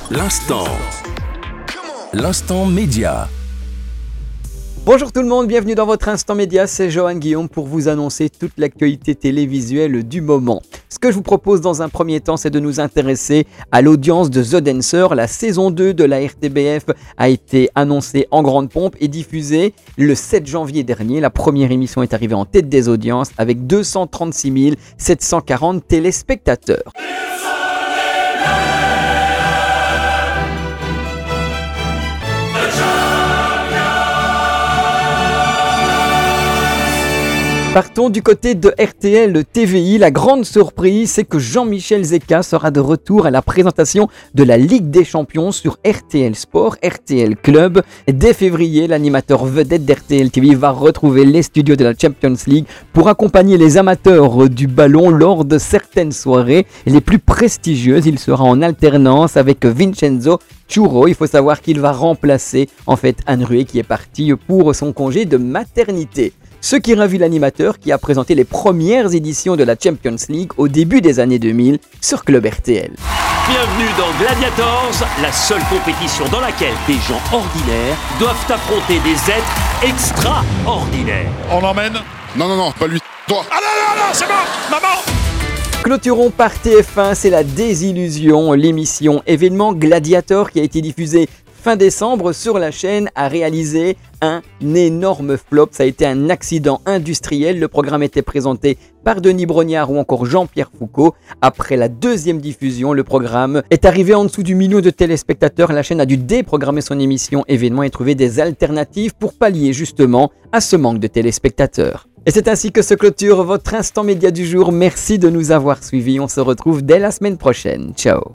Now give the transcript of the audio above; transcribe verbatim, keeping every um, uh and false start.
L'instant. L'instant média. Bonjour tout le monde, bienvenue dans votre Instant Média, c'est Johan Guillaume pour vous annoncer toute l'actualité télévisuelle du moment. Ce que je vous propose dans un premier temps, c'est de nous intéresser à l'audience de The Dancer. La saison deux de la R T B F a été annoncée en grande pompe et diffusée le sept janvier dernier. La première émission est arrivée en tête des audiences avec deux cent trente-six mille sept cent quarante téléspectateurs. Partons du côté de R T L T V I. La grande surprise, c'est que Jean-Michel Zeka sera de retour à la présentation de la Ligue des Champions sur R T L Sport, R T L Club. Dès février, l'animateur vedette d'R T L T V I va retrouver les studios de la Champions League pour accompagner les amateurs du ballon lors de certaines soirées les plus prestigieuses. Il sera en alternance avec Vincenzo Churro. Il faut savoir qu'il va remplacer en fait Anne Rué qui est partie pour son congé de maternité. Ce qui ravit l'animateur qui a présenté les premières éditions de la Champions League au début des années deux mille sur Club R T L. Bienvenue dans Gladiators, la seule compétition dans laquelle des gens ordinaires doivent affronter des êtres extraordinaires. On l'emmène ? Non, non, non, pas lui, toi. Ah non, non, non, c'est bon, maman. Clôturons par T F un, c'est la désillusion. L'émission événement Gladiator qui a été diffusée fin décembre sur la chaîne a réalisé un énorme flop. Ça a été un accident industriel. Le programme était présenté par Denis Brognard ou encore Jean-Pierre Foucault. Après la deuxième diffusion, le programme est arrivé en dessous du million de téléspectateurs. La chaîne a dû déprogrammer son émission événement et trouver des alternatives pour pallier justement à ce manque de téléspectateurs. Et c'est ainsi que se clôture votre Instant Média du jour. Merci de nous avoir suivis. On se retrouve dès la semaine prochaine. Ciao.